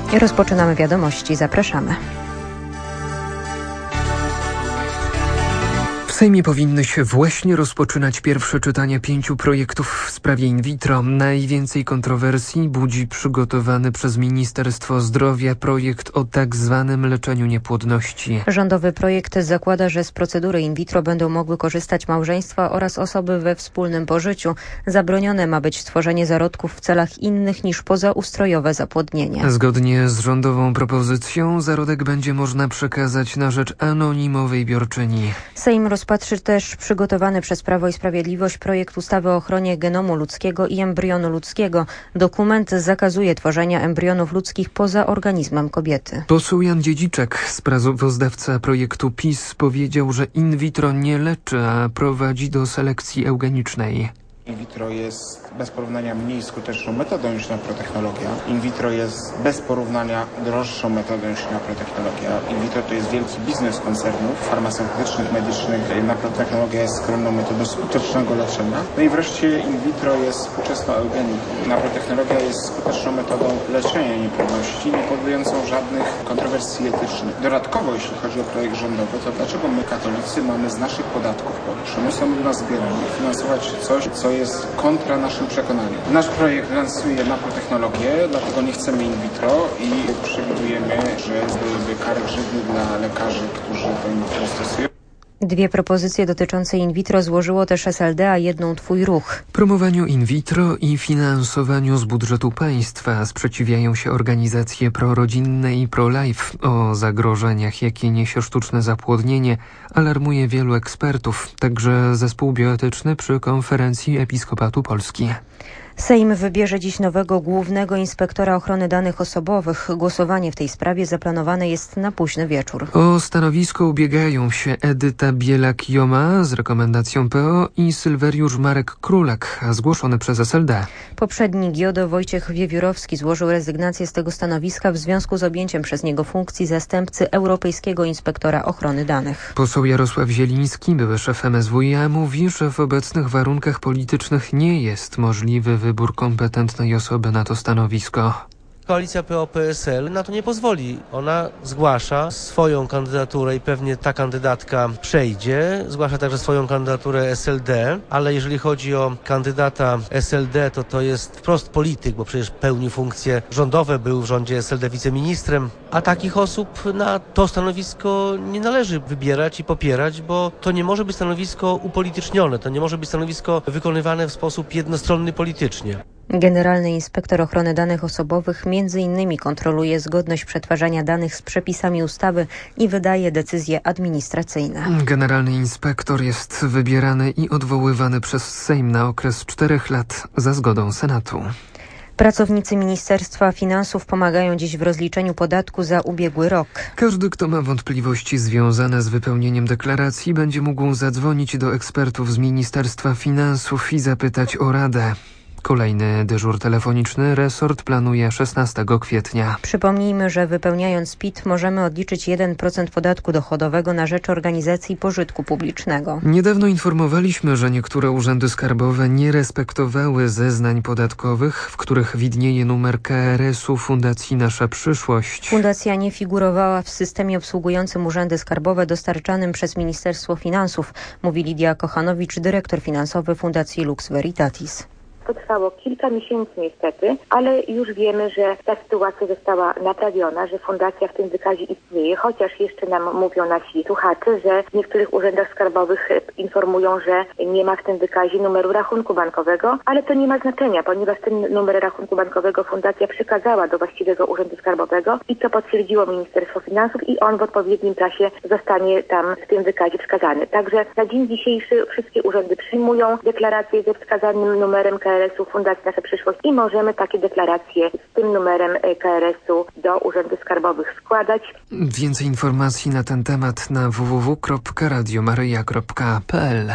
Rozpoczynamy wiadomości. Zapraszamy. W Sejmie powinny się właśnie rozpoczynać pierwsze czytanie 5 projektów w sprawie in vitro. Najwięcej kontrowersji budzi przygotowany przez Ministerstwo Zdrowia projekt o tak zwanym leczeniu niepłodności. Rządowy projekt zakłada, że z procedury in vitro będą mogły korzystać małżeństwa oraz osoby we wspólnym pożyciu. Zabronione ma być tworzenie zarodków w celach innych niż pozaustrojowe zapłodnienie. Zgodnie z rządową propozycją zarodek będzie można przekazać na rzecz anonimowej biorczyni. Sejm rozpatrzy też przygotowany przez Prawo i Sprawiedliwość projekt ustawy o ochronie genomu ludzkiego i embrionu ludzkiego. Dokument zakazuje tworzenia embrionów ludzkich poza organizmem kobiety. Poseł Jan Dziedziczek, sprawozdawca projektu PiS, powiedział, że in vitro nie leczy, a prowadzi do selekcji eugenicznej. In vitro jest bez porównania mniej skuteczną metodą niż naprotechnologia. In vitro jest bez porównania droższą metodą niż naprotechnologia. In vitro to jest wielki biznes koncernów farmaceutycznych, medycznych. Naprotechnologia jest skromną metodą skutecznego leczenia. No i wreszcie in vitro jest współczesną eugeniką. Naprotechnologia jest skuteczną metodą leczenia niepłodności, nie powodującą żadnych kontrowersji etycznych. Dodatkowo, jeśli chodzi o projekt rządowy, to dlaczego my, katolicy, mamy z naszych podatków powyższe? My są do nas zbierani finansować coś, co jest kontra naszym przekonaniom. Nasz projekt lansuje naprotechnologię, dlatego nie chcemy in vitro i przewidujemy, że byłyby kary grzywny dla lekarzy, którzy to in vitro stosują. 2 propozycje dotyczące in vitro złożyło też SLD, a jedną Twój Ruch. Promowaniu in vitro i finansowaniu z budżetu państwa sprzeciwiają się organizacje prorodzinne i pro-life. O zagrożeniach, jakie niesie sztuczne zapłodnienie, alarmuje wielu ekspertów, także zespół bioetyczny przy Konferencji Episkopatu Polski. Sejm wybierze dziś nowego głównego inspektora ochrony danych osobowych. Głosowanie w tej sprawie zaplanowane jest na późny wieczór. O stanowisko ubiegają się Edyta Bielak-Joma z rekomendacją PO i Sylweriusz Marek Królak, zgłoszony przez SLD. Poprzedni GIODO Wojciech Wiewiórowski złożył rezygnację z tego stanowiska w związku z objęciem przez niego funkcji zastępcy Europejskiego Inspektora Ochrony Danych. Poseł Jarosław Zieliński, były szef MSWiA, mówi, że w obecnych warunkach politycznych nie jest możliwy wybór kompetentnej osoby na to stanowisko. Koalicja PO-PSL na to nie pozwoli. Ona zgłasza swoją kandydaturę i pewnie ta kandydatka przejdzie. Zgłasza także swoją kandydaturę SLD, ale jeżeli chodzi o kandydata SLD, to jest wprost polityk, bo przecież pełni funkcje rządowe, był w rządzie SLD wiceministrem, a takich osób na to stanowisko nie należy wybierać i popierać, bo to nie może być stanowisko upolitycznione, to nie może być stanowisko wykonywane w sposób jednostronny politycznie. Generalny Inspektor Ochrony Danych Osobowych m.in. kontroluje zgodność przetwarzania danych z przepisami ustawy i wydaje decyzje administracyjne. Generalny inspektor jest wybierany i odwoływany przez Sejm na okres 4 lat za zgodą Senatu. Pracownicy Ministerstwa Finansów pomagają dziś w rozliczeniu podatku za ubiegły rok. Każdy, kto ma wątpliwości związane z wypełnieniem deklaracji, będzie mógł zadzwonić do ekspertów z Ministerstwa Finansów i zapytać o radę. Kolejny dyżur telefoniczny resort planuje 16 kwietnia. Przypomnijmy, że wypełniając PIT możemy odliczyć 1% podatku dochodowego na rzecz organizacji pożytku publicznego. Niedawno informowaliśmy, że niektóre urzędy skarbowe nie respektowały zeznań podatkowych, w których widnieje numer KRS-u Fundacji Nasza Przyszłość. Fundacja nie figurowała w systemie obsługującym urzędy skarbowe dostarczanym przez Ministerstwo Finansów, mówi Lidia Kochanowicz, dyrektor finansowy Fundacji Lux Veritatis. To trwało kilka miesięcy niestety, ale już wiemy, że ta sytuacja została naprawiona, że fundacja w tym wykazie istnieje, chociaż jeszcze nam mówią nasi słuchacze, że w niektórych urzędach skarbowych informują, że nie ma w tym wykazie numeru rachunku bankowego, ale to nie ma znaczenia, ponieważ ten numer rachunku bankowego fundacja przekazała do właściwego urzędu skarbowego i to potwierdziło Ministerstwo Finansów i on w odpowiednim czasie zostanie tam w tym wykazie wskazany. Także na dzień dzisiejszy wszystkie urzędy przyjmują deklaracje ze wskazanym numerem KRS-u Fundacji Nasza Przyszłość i możemy takie deklaracje z tym numerem KRS-u do urzędów skarbowych składać. Więcej informacji na ten temat na www.radiomaryja.pl.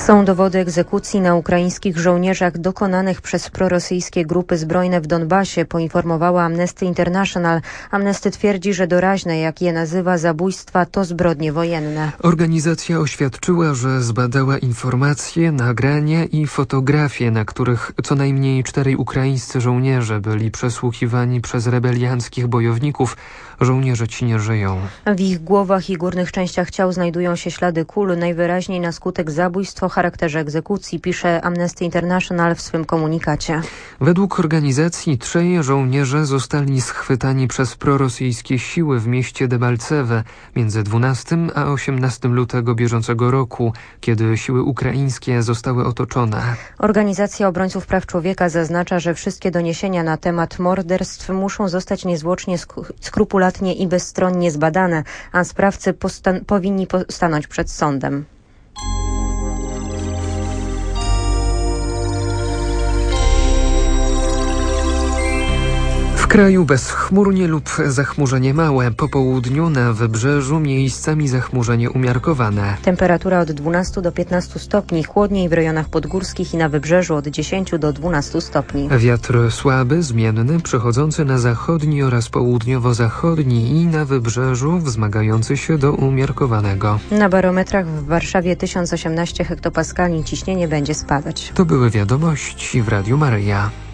Są dowody egzekucji na ukraińskich żołnierzach dokonanych przez prorosyjskie grupy zbrojne w Donbasie, poinformowała Amnesty International. Amnesty twierdzi, że doraźne, jak je nazywa, zabójstwa to zbrodnie wojenne. Organizacja oświadczyła, że zbadała informacje, nagrania i fotografie, na których co najmniej 4 ukraińscy żołnierze byli przesłuchiwani przez rebelianckich bojowników. Żołnierze ci nie żyją. W ich głowach i górnych częściach ciał znajdują się ślady kul, najwyraźniej na skutek zabójstw o charakterze egzekucji, pisze Amnesty International w swym komunikacie. Według organizacji 3 żołnierze zostali schwytani przez prorosyjskie siły w mieście Debalcewe między 12 a 18 lutego bieżącego roku, kiedy siły ukraińskie zostały otoczone. Organizacja obrońców praw człowieka zaznacza, że wszystkie doniesienia na temat morderstw muszą zostać niezwłocznie, skrupulatnie i bezstronnie zbadane, a sprawcy powinni stanąć przed sądem. W kraju bezchmurnie lub zachmurzenie małe. Po południu na wybrzeżu miejscami zachmurzenie umiarkowane. Temperatura od 12 do 15 stopni, chłodniej w rejonach podgórskich i na wybrzeżu od 10 do 12 stopni. Wiatr słaby, zmienny, przechodzący na zachodni oraz południowo-zachodni i na wybrzeżu wzmagający się do umiarkowanego. Na barometrach w Warszawie 1018 hektopaskali, ciśnienie będzie spadać. To były wiadomości w Radiu Maryja.